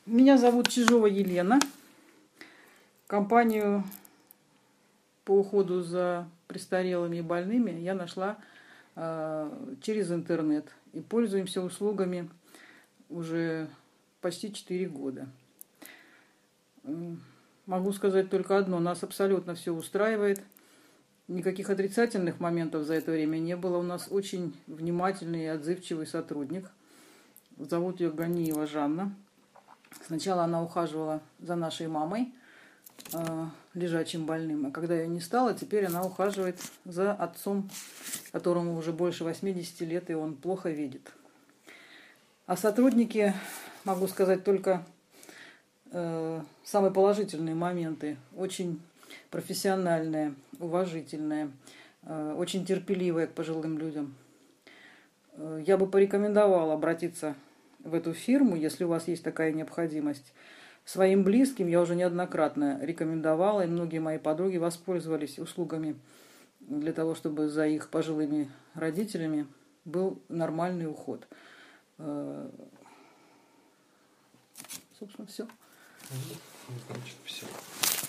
Меня зовут Чижова Елена. Компанию по уходу за престарелыми и больными я нашла через интернет. И пользуемся услугами уже почти 4 года. Могу сказать только одно. Нас абсолютно все устраивает. Никаких отрицательных моментов за это время не было. У нас очень внимательный и отзывчивый сотрудник. Зовут ее Ганиева Жанна. Сначала она ухаживала за нашей мамой, лежачим больным, а когда ее не стало, теперь она ухаживает за отцом, которому уже больше 80 лет, и он плохо видит. О сотруднике могу сказать только самые положительные моменты. Очень профессиональная, уважительная, очень терпеливая к пожилым людям. Я бы порекомендовала обратиться в эту фирму, если у вас есть такая необходимость. Своим близким я уже неоднократно рекомендовала, и многие мои подруги воспользовались услугами для того, чтобы за их пожилыми родителями был нормальный уход. Собственно, все. Значит, все.